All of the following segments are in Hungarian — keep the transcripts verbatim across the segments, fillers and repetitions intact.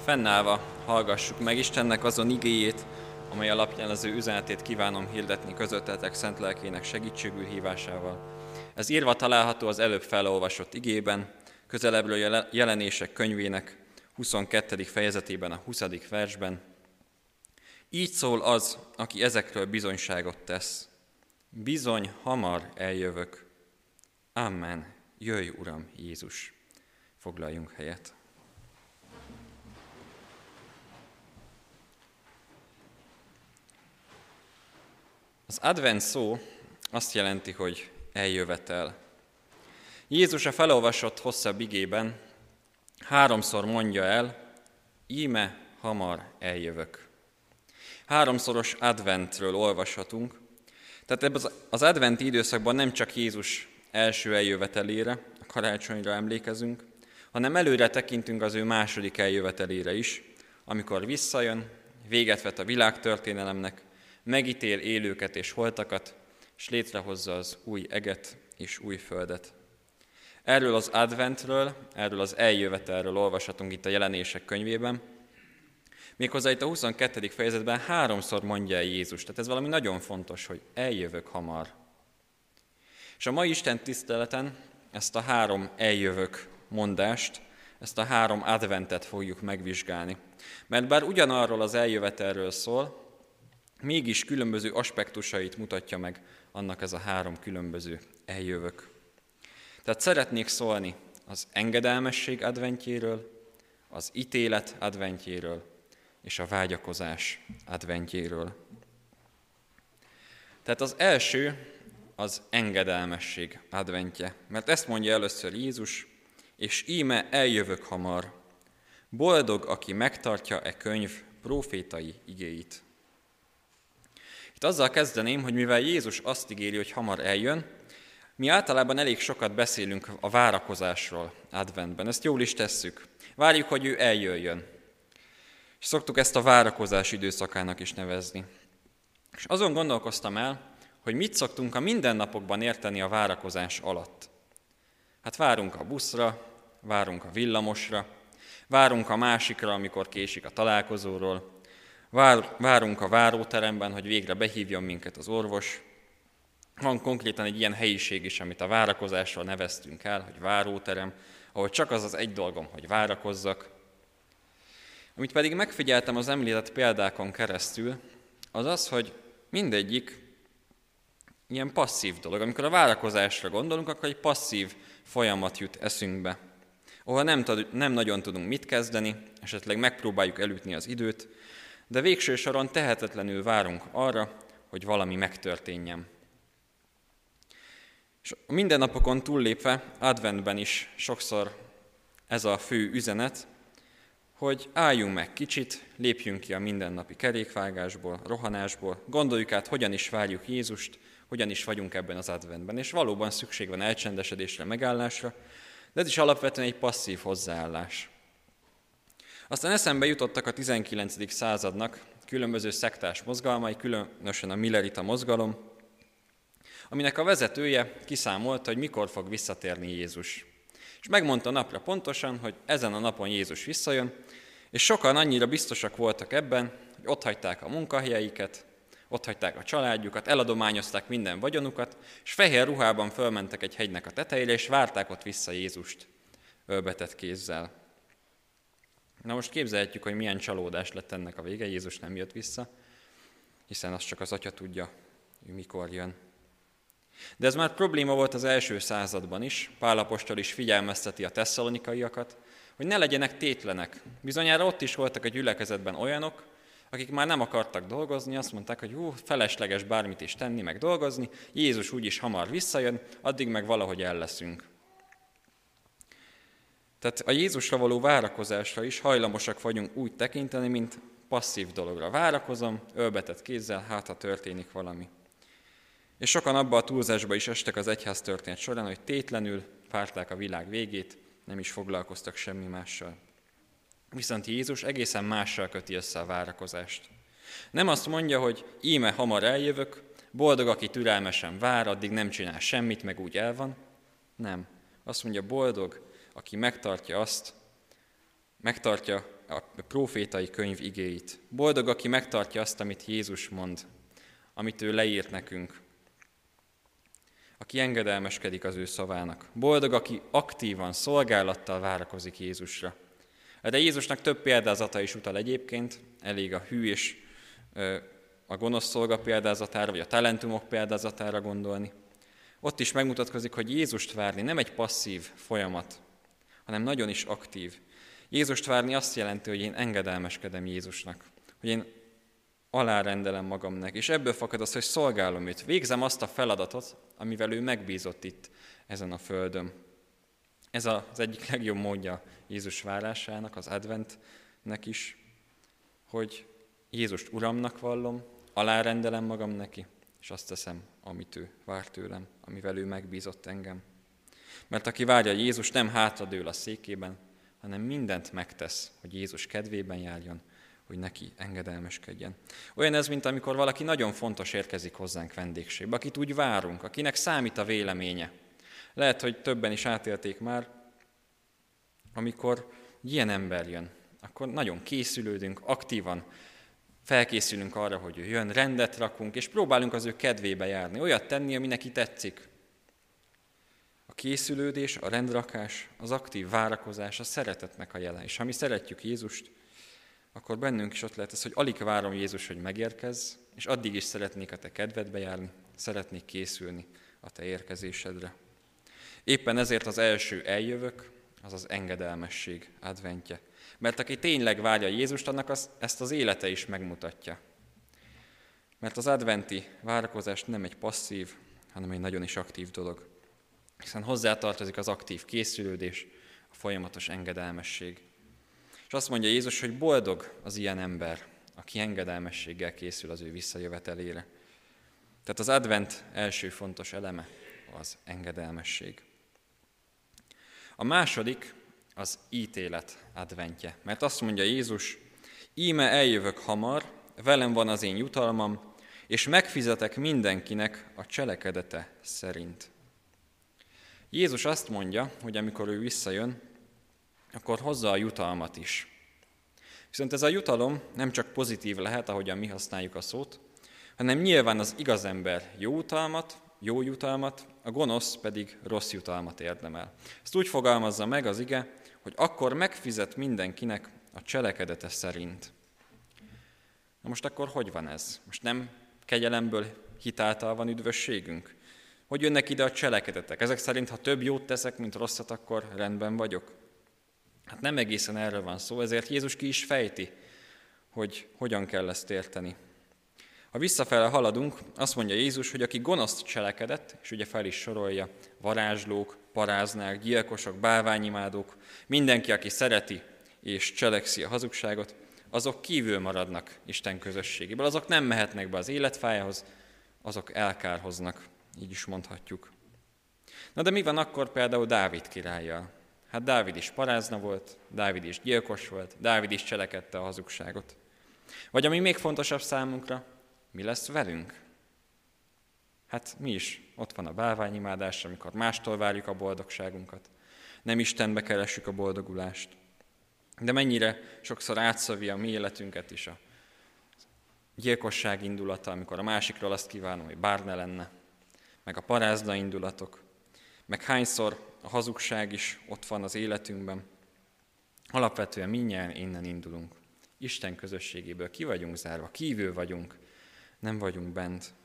Fennállva hallgassuk meg Istennek azon igéjét, amely alapján az ő üzenetét kívánom hirdetni közöttetek szent lelkének segítségül hívásával. Ez írva található az előbb felolvasott igében, közelebbről Jelenések könyvének huszonkettedik fejezetében, a huszadik versben. Így szól az, aki ezekről bizonyságot tesz. Bizony, hamar eljövök. Amen. Jöjj, Uram Jézus. Foglaljunk helyet. Az advent szó azt jelenti, hogy eljövetel. Jézus a felolvasott hosszabb igében háromszor mondja el, íme hamar eljövök. Háromszoros adventről olvashatunk, tehát ebben az adventi időszakban nem csak Jézus első eljövetelére, a karácsonyra emlékezünk, hanem előre tekintünk az ő második eljövetelére is, amikor visszajön, véget vet a világtörténelemnek, megítél élőket és holtakat, és létrehozza az új eget és új földet. Erről az adventről, erről az eljövetelről olvashatunk itt a Jelenések könyvében, méghozzá itt a huszonkettedik fejezetben háromszor mondja el Jézus, tehát ez valami nagyon fontos, hogy eljövök hamar. És a mai Isten tiszteleten ezt a három eljövök mondást, ezt a három adventet fogjuk megvizsgálni. Mert bár ugyanarról az eljövetelről szól, mégis különböző aspektusait mutatja meg annak ez a három különböző eljövök. Tehát szeretnék szólni az engedelmesség adventjéről, az ítélet adventjéről és a vágyakozás adventjéről. Tehát az első az engedelmesség adventje, mert ezt mondja először Jézus, és íme eljövök hamar. Boldog, aki megtartja e könyv prófétai igéit. Itt azzal kezdeném, hogy mivel Jézus azt ígéri, hogy hamar eljön, mi általában elég sokat beszélünk a várakozásról adventben. Ezt jól is tesszük. Várjuk, hogy ő eljöjjön. És szoktuk ezt a várakozás időszakának is nevezni. És azon gondolkoztam el, hogy mit szoktunk a mindennapokban érteni a várakozás alatt. Hát várunk a buszra, várunk a villamosra, várunk a másikra, amikor késik a találkozóról, vár, várunk a váróteremben, hogy végre behívjon minket az orvos. Van konkrétan egy ilyen helyiség is, amit a várakozásról neveztünk el, hogy váróterem, ahol csak az az egy dolgom, hogy várakozzak. Amit pedig megfigyeltem az említett példákon keresztül, az az, hogy mindegyik ilyen passzív dolog. Amikor a várakozásra gondolunk, akkor egy passzív folyamat jut eszünkbe, ahol nem, nem nagyon tudunk mit kezdeni, esetleg megpróbáljuk elütni az időt, de végső soron tehetetlenül várunk arra, hogy valami megtörténjen. És a mindennapokon túllépve, adventben is sokszor ez a fő üzenet, hogy álljunk meg kicsit, lépjünk ki a mindennapi kerékvágásból, rohanásból, gondoljuk át, hogyan is várjuk Jézust, hogyan is vagyunk ebben az adventben. És valóban szükség van elcsendesedésre, megállásra, de ez is alapvetően egy passzív hozzáállás. Aztán eszembe jutottak a tizenkilencedik századnak különböző szektás mozgalmai, különösen a millerita mozgalom, aminek a vezetője kiszámolta, hogy mikor fog visszatérni Jézus. És megmondta napra pontosan, hogy ezen a napon Jézus visszajön, és sokan annyira biztosak voltak ebben, hogy otthagyták a munkahelyeiket, otthagyták a családjukat, eladományozták minden vagyonukat, és fehér ruhában fölmentek egy hegynek a tetejére, és várták ott vissza Jézust ölbetett kézzel. Na most képzelhetjük, hogy milyen csalódás lett ennek a vége, Jézus nem jött vissza, hiszen azt csak az Atya tudja, hogy mikor jön. De ez már probléma volt az első században is, Pál apostol is figyelmezteti a tesszalonikaiakat, hogy ne legyenek tétlenek. Bizonyára ott is voltak a gyülekezetben olyanok, akik már nem akartak dolgozni, azt mondták, hogy hú, felesleges bármit is tenni, meg dolgozni, Jézus úgyis hamar visszajön, addig meg valahogy el leszünk. Tehát a Jézusra való várakozásra is hajlamosak vagyunk úgy tekinteni, mint passzív dologra. Várakozom, ölbetett kézzel, hát ha történik valami. És sokan abba a túlzásba is estek az egyház történet során, hogy tétlenül várták a világ végét, nem is foglalkoztak semmi mással. Viszont Jézus egészen mással köti össze a várakozást. Nem azt mondja, hogy íme hamar eljövök, boldog, aki türelmesen vár, addig nem csinál semmit, meg úgy el van. Nem. Azt mondja, boldog, aki megtartja azt, megtartja a prófétai könyv igéit. Boldog, aki megtartja azt, amit Jézus mond, amit ő leírt nekünk. Aki engedelmeskedik az ő szavának. Boldog, aki aktívan, szolgálattal várakozik Jézusra. De Jézusnak több példázata is utal egyébként, elég a hű és a gonosz szolga példázatára, vagy a talentumok példázatára gondolni. Ott is megmutatkozik, hogy Jézust várni nem egy passzív folyamat, hanem nagyon is aktív. Jézust várni azt jelenti, hogy én engedelmeskedem Jézusnak, hogy én alárendelem magamnak, és ebből fakad az, hogy szolgálom őt. Végzem azt a feladatot, amivel ő megbízott itt ezen a földön. Ez az egyik legjobb módja Jézus várásának, az adventnek is, hogy Jézust Uramnak vallom, alárendelem magam neki, és azt teszem, amit ő vár tőlem, amivel ő megbízott engem. Mert aki várja Jézus, nem hátradől a székében, hanem mindent megtesz, hogy Jézus kedvében járjon, hogy neki engedelmeskedjen. Olyan ez, mint amikor valaki nagyon fontos érkezik hozzánk vendégségbe, akit úgy várunk, akinek számít a véleménye. Lehet, hogy többen is átélték már, amikor ilyen ember jön, akkor nagyon készülődünk, aktívan felkészülünk arra, hogy ő jön, rendet rakunk, és próbálunk az ő kedvébe járni, olyat tenni, ami neki tetszik. A készülődés, a rendrakás, az aktív várakozás, a szeretetnek a jele. És ha mi szeretjük Jézust, akkor bennünk is ott lehet ez, hogy alig várom Jézus, hogy megérkezz, és addig is szeretnék a te kedvedbe járni, szeretnék készülni a te érkezésedre. Éppen ezért az első eljövök, az az engedelmesség adventje. Mert aki tényleg várja Jézust, annak az, ezt az élete is megmutatja. Mert az adventi várakozás nem egy passzív, hanem egy nagyon is aktív dolog. Hiszen hozzátartozik az aktív készülődés, a folyamatos engedelmesség. És azt mondja Jézus, hogy boldog az ilyen ember, aki engedelmességgel készül az ő visszajövetelére. Tehát az advent első fontos eleme az engedelmesség. A második az ítélet adventje, mert azt mondja Jézus, íme eljövök hamar, velem van az én jutalmam, és megfizetek mindenkinek a cselekedete szerint. Jézus azt mondja, hogy amikor ő visszajön, akkor hozza a jutalmat is. Viszont ez a jutalom nem csak pozitív lehet, ahogyan mi használjuk a szót, hanem nyilván az igaz ember jó jutalmat, jó jutalmat, a gonosz pedig rossz jutalmat érdemel. Ezt úgy fogalmazza meg az ige, hogy akkor megfizet mindenkinek a cselekedete szerint. Na most akkor hogy van ez? Most nem kegyelemből hitáltal van üdvösségünk? Hogy jönnek ide a cselekedetek? Ezek szerint, ha több jót teszek, mint rosszat, akkor rendben vagyok? Hát nem egészen erről van szó, ezért Jézus ki is fejti, hogy hogyan kell ezt érteni. Ha visszafele haladunk, azt mondja Jézus, hogy aki gonoszt cselekedett, és ugye fel is sorolja, varázslók, paráznák, gyilkosok, bálványimádók, mindenki, aki szereti és cselekszi a hazugságot, azok kívül maradnak Isten közösségéből, azok nem mehetnek be az életfájához, azok elkárhoznak, így is mondhatjuk. Na de mi van akkor például Dávid királlyal? Hát Dávid is parázna volt, Dávid is gyilkos volt, Dávid is cselekedte a hazugságot. Vagy ami még fontosabb számunkra, mi lesz velünk? Hát mi is, ott van a bálványimádás, amikor mástól várjuk a boldogságunkat. Nem Istenbe keressük a boldogulást. De mennyire sokszor átszövi a mi életünket is a gyilkosság indulata, amikor a másikról azt kívánom, hogy bár ne lenne, meg a parázna indulatok, meg hányszor a hazugság is ott van az életünkben. Alapvetően mindnyájan innen indulunk. Isten közösségéből ki vagyunk zárva, kívül vagyunk, nem vagyunk bent.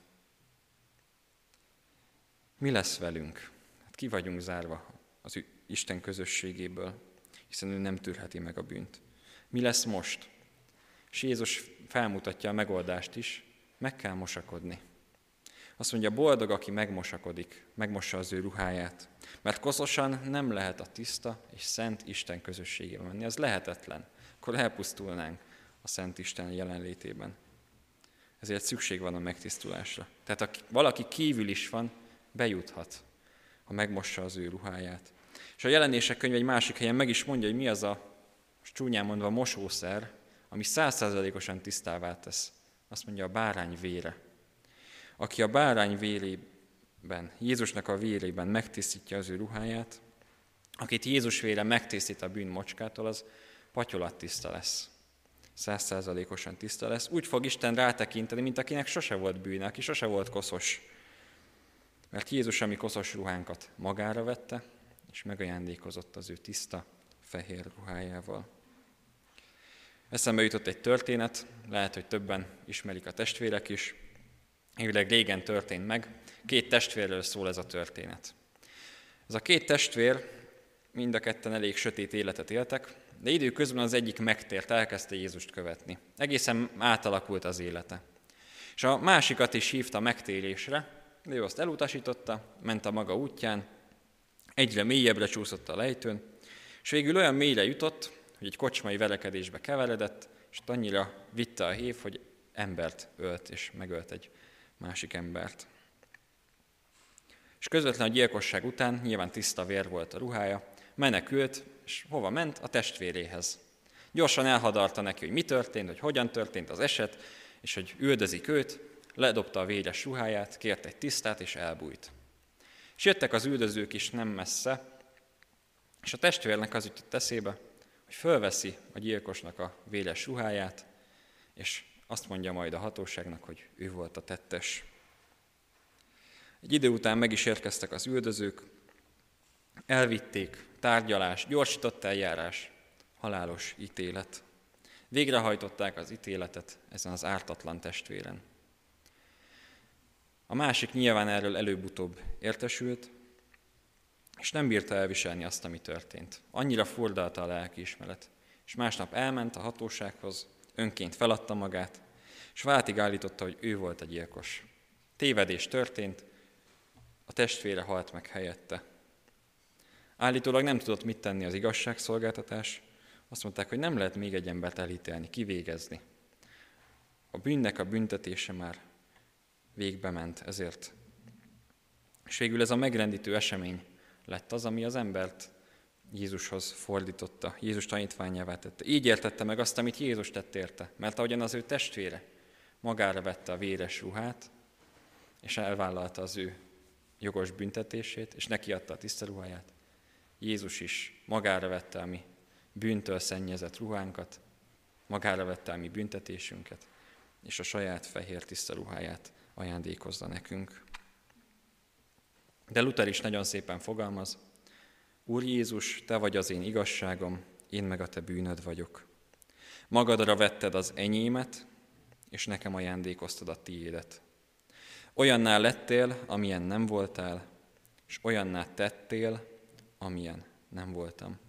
Mi lesz velünk? Hát ki vagyunk zárva az Isten közösségéből, hiszen ő nem tűrheti meg a bűnt. Mi lesz most? És Jézus felmutatja a megoldást is, meg kell mosakodni. Azt mondja, boldog, aki megmosakodik, megmossa az ő ruháját, mert koszosan nem lehet a tiszta és szent Isten közösségében menni. Ez lehetetlen. Akkor elpusztulnánk a szent Isten jelenlétében. Ezért szükség van a megtisztulásra. Tehát ha valaki kívül is van, bejuthat, ha megmossa az ő ruháját. És a Jelenések könyve egy másik helyen meg is mondja, hogy mi az a, csúnyán mondva, mosószer, ami százszázalékosan tisztává tesz. Azt mondja, a bárány vére. Aki a bárány vérében, Jézusnak a vérében megtisztítja az ő ruháját, akit Jézus vére megtisztít a bűn mocskától, az patyolattiszta lesz. Százszázalékosan tiszta lesz. Úgy fog Isten rátekinteni, mint akinek sose volt bűne, aki sose volt koszos. Mert Jézus a mi koszos ruhánkat magára vette, és megajándékozott az ő tiszta, fehér ruhájával. Eszembe jutott egy történet, lehet, hogy többen ismerik a testvérek is. Évleg régen történt meg, két testvérről szól ez a történet. Ez a két testvér mind a ketten elég sötét életet éltek, de időközben az egyik megtért, elkezdte Jézust követni. Egészen átalakult az élete. És a másikat is hívta megtérésre, de ő azt elutasította, ment a maga útján, egyre mélyebbre csúszott a lejtőn, és végül olyan mélyre jutott, hogy egy kocsmai verekedésbe keveredett, és annyira vitte a hév, hogy embert ölt, és megölt egy másik embert. És közvetlen a gyilkosság után nyilván tiszta vér volt a ruhája, menekült, és hova ment? A testvéréhez. Gyorsan elhadarta neki, hogy mi történt, hogy hogyan történt az eset, és hogy üldözik őt, ledobta a véres ruháját, kért egy tisztát, és elbújt. És jöttek az üldözők is nem messze, és a testvérnek az jutott eszébe, hogy fölveszi a gyilkosnak a véres ruháját, és azt mondja majd a hatóságnak, hogy ő volt a tettes. Egy idő után meg is érkeztek az üldözők, elvitték, tárgyalás, gyorsított eljárás, halálos ítélet. Végrehajtották az ítéletet ezen az ártatlan testvéren. A másik nyilván erről előbb-utóbb értesült, és nem bírta elviselni azt, ami történt. Annyira furdalta a lelkiismeret, és másnap elment a hatósághoz, önként feladta magát, és váltig állította, hogy ő volt a gyilkos. Tévedés történt, a testvére halt meg helyette. Állítólag nem tudott mit tenni az igazságszolgáltatás, azt mondták, hogy nem lehet még egy embert elítélni, kivégezni. A bűnnek a büntetése már végbe ment ezért. És végül ez a megrendítő esemény lett az, ami az embert Jézushoz fordította, Jézus tanítványává tette. Így értette meg azt, amit Jézus tett érte, mert ahogyan az ő testvére magára vette a véres ruhát, és elvállalta az ő jogos büntetését, és neki adta a tiszta ruháját, Jézus is magára vette a mi bűntől szennyezett ruhánkat, magára vette a mi büntetésünket, és a saját fehér tiszta ruháját ajándékozza nekünk. De Luther is nagyon szépen fogalmaz, Úr Jézus, te vagy az én igazságom, én meg a te bűnöd vagyok. Magadra vetted az enyémet, és nekem ajándékoztad a tiédet. Olyanná lettél, amilyen nem voltál, és olyanná tettél, amilyen nem voltam.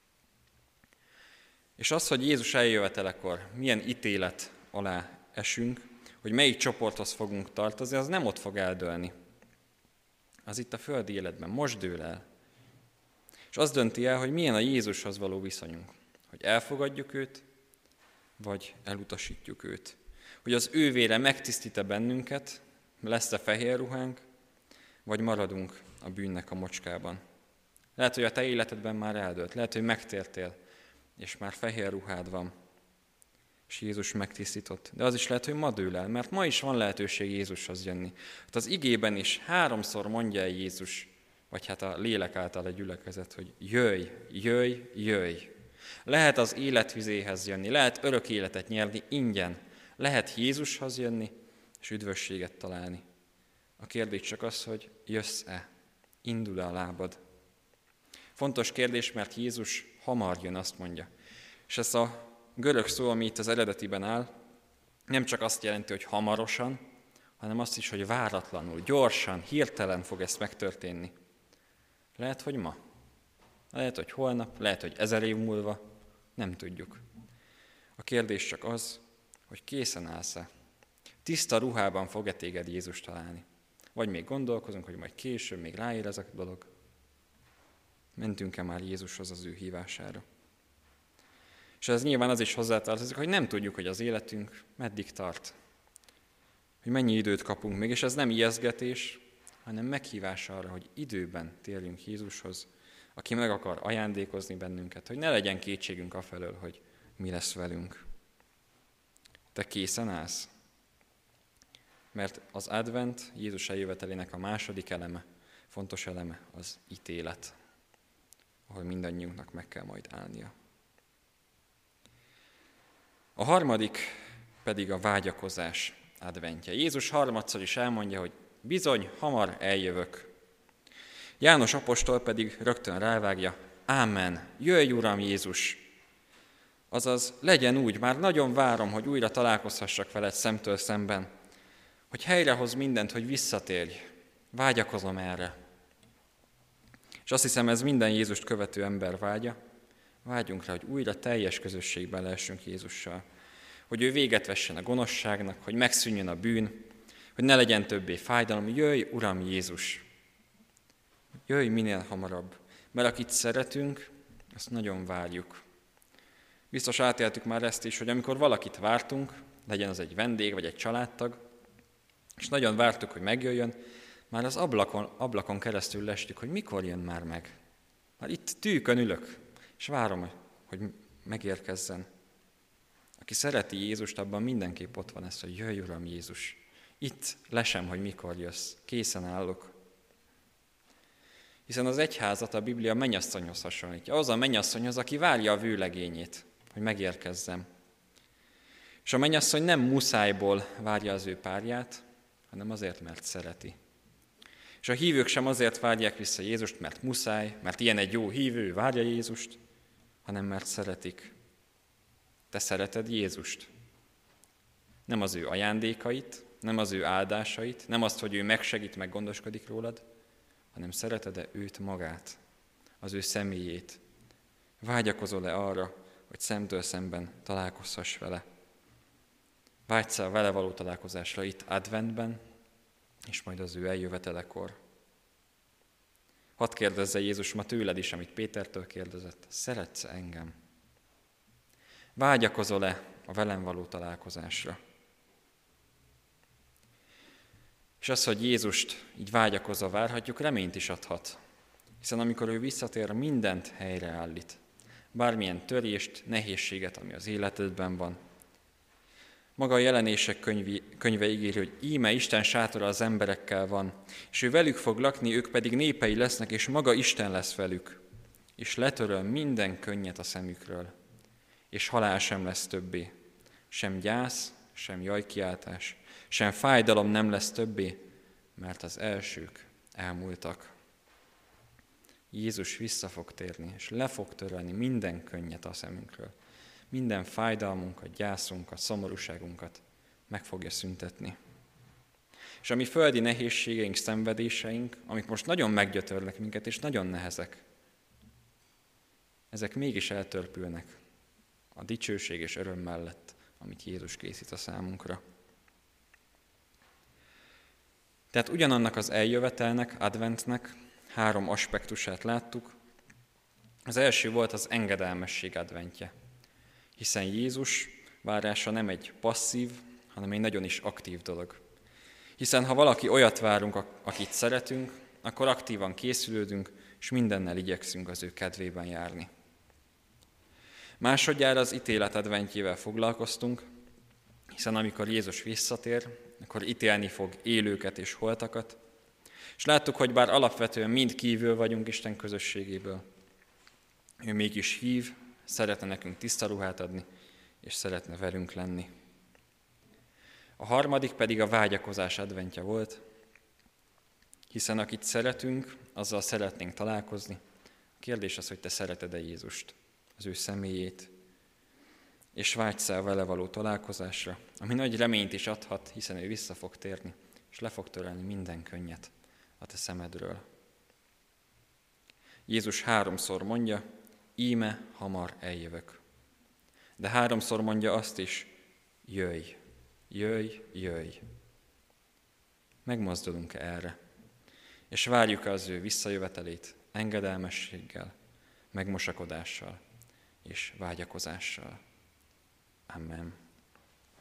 És az, hogy Jézus eljövetelekor milyen ítélet alá esünk, hogy melyik csoporthoz fogunk tartozni, az nem ott fog eldőlni. Az itt a földi életben most dől el. És az dönti el, hogy milyen a Jézushoz való viszonyunk. Hogy elfogadjuk őt, vagy elutasítjuk őt. Hogy az ő vére megtisztít-e bennünket, lesz-e fehér ruhánk, vagy maradunk a bűnnek a mocskában. Lehet, hogy a te életedben már eldőlt, lehet, hogy megtértél, és már fehér ruhád van, és Jézus megtisztított. De az is lehet, hogy ma dől el, mert ma is van lehetőség Jézushoz jönni. Hát az igében is háromszor mondja el Jézus, vagy hát a lélek által a gyülekezet, hogy jöjj, jöjj, jöjj. Lehet az életvizéhez jönni, lehet örök életet nyerni ingyen, lehet Jézushoz jönni, és üdvösséget találni. A kérdés csak az, hogy jössz-e, indul-e a lábad. Fontos kérdés, mert Jézus hamar jön, azt mondja. És ez a görög szó, ami itt az eredetiben áll, nem csak azt jelenti, hogy hamarosan, hanem azt is, hogy váratlanul, gyorsan, hirtelen fog ez megtörténni. Lehet, hogy ma, lehet, hogy holnap, lehet, hogy ezer év múlva, nem tudjuk. A kérdés csak az, hogy készen állsz-e. Tiszta ruhában fog-e téged Jézus találni? Vagy még gondolkozunk, hogy majd később még ráér ez a dolog. Mentünk-e már Jézushoz az ő hívására? És ez nyilván az is hozzátartozik, hogy nem tudjuk, hogy az életünk meddig tart. Hogy mennyi időt kapunk még, és ez nem ijesztgetés, hanem meghívás arra, hogy időben térjünk Jézushoz, aki meg akar ajándékozni bennünket, hogy ne legyen kétségünk afelől, hogy mi lesz velünk. Te készen állsz? Mert az advent Jézus eljövetelének a második eleme, fontos eleme az ítélet, ahol mindannyiunknak meg kell majd állnia. A harmadik pedig a vágyakozás adventje. Jézus harmadszor is elmondja, hogy bizony, hamar eljövök. János apostol pedig rögtön rávágja, ámen, jöjj Uram Jézus! Azaz, legyen úgy, már nagyon várom, hogy újra találkozhassak veled szemtől szemben, hogy helyrehoz mindent, hogy visszatérj. Vágyakozom erre. És azt hiszem, ez minden Jézust követő ember vágya. Vágyunk rá, hogy újra teljes közösségben lehessünk Jézussal. Hogy ő véget vessen a gonoszságnak, hogy megszűnjön a bűn, hogy ne legyen többé fájdalom. Jöjj, Uram Jézus! Jöjj minél hamarabb, mert akit szeretünk, azt nagyon várjuk. Biztos átéltük már ezt is, hogy amikor valakit vártunk, legyen az egy vendég vagy egy családtag, és nagyon vártuk, hogy megjöjjön, már az ablakon, ablakon keresztül lestük, hogy mikor jön már meg. Már itt tűkön ülök, és várom, hogy megérkezzen. Aki szereti Jézust, abban mindenképp ott van ez, hogy jöjj, Uram Jézus. Itt lesem, hogy mikor jössz, készen állok. Hiszen az egyházat a Biblia mennyasszonyhoz hasonlítja. Az a mennyasszonyhoz, aki várja a vőlegényét, hogy megérkezzem. És a mennyasszony nem muszájból várja az ő párját, hanem azért, mert szereti. És a hívők sem azért várják vissza Jézust, mert muszáj, mert ilyen egy jó hívő, várja Jézust, hanem mert szeretik. Te szereted Jézust. Nem az ő ajándékait, nem az ő áldásait, nem azt, hogy ő megsegít, meg gondoskodik rólad, hanem szereted-e őt magát, az ő személyét. Vágyakozol-e arra, hogy szemtől szemben találkozhass vele? Vágysz a vele való találkozásra itt adventben, és majd az ő eljövetelekor. Hadd kérdezze Jézus ma tőled is, amit Pétertől kérdezett, szeretsz engem? Vágyakozol-e a velem való találkozásra? És az, hogy Jézust így vágyakozva várhatjuk, reményt is adhat. Hiszen amikor ő visszatér, mindent helyreállít. Bármilyen törést, nehézséget, ami az életedben van. Maga a Jelenések könyvi, könyve ígéri, hogy íme Isten sátora az emberekkel van, és ő velük fog lakni, ők pedig népei lesznek, és maga Isten lesz velük, és letöröl minden könnyet a szemükről, és halál sem lesz többé, sem gyász, sem jajkiáltás, sem fájdalom nem lesz többé, mert az elsők elmúltak. Jézus vissza fog térni, és le fog törölni minden könnyet a szemünkről. Minden fájdalmunkat, gyászunkat, szomorúságunkat meg fogja szüntetni. És a mi földi nehézségeink, szenvedéseink, amik most nagyon meggyötörnek minket, és nagyon nehezek, ezek mégis eltörpülnek a dicsőség és öröm mellett, amit Jézus készít a számunkra. Tehát ugyanannak az eljövetelnek, adventnek három aspektusát láttuk. Az első volt az engedelmesség adventje, hiszen Jézus várása nem egy passzív, hanem egy nagyon is aktív dolog. Hiszen ha valaki olyat várunk, akit szeretünk, akkor aktívan készülődünk, és mindennel igyekszünk az ő kedvében járni. Másodjára az ítélet adventjével foglalkoztunk, hiszen amikor Jézus visszatér, akkor ítélni fog élőket és holtakat, és láttuk, hogy bár alapvetően mind kívül vagyunk Isten közösségéből, ő mégis hív, szeretne nekünk tiszta ruhát adni, és szeretne velünk lenni. A harmadik pedig a vágyakozás adventje volt, hiszen akit szeretünk, azzal szeretnénk találkozni. A kérdés az, hogy te szereted-e Jézust, az ő személyét, és vágysz el vele való találkozásra, ami nagy reményt is adhat, hiszen ő vissza fog térni, és le fog törölni minden könnyet a te szemedről. Jézus háromszor mondja, íme hamar eljövök. De háromszor mondja azt is, jöjj, jöjj, jöjj. Megmozdulunk erre, és várjuk az ő visszajövetelét engedelmességgel, megmosakodással és vágyakozással. Amen.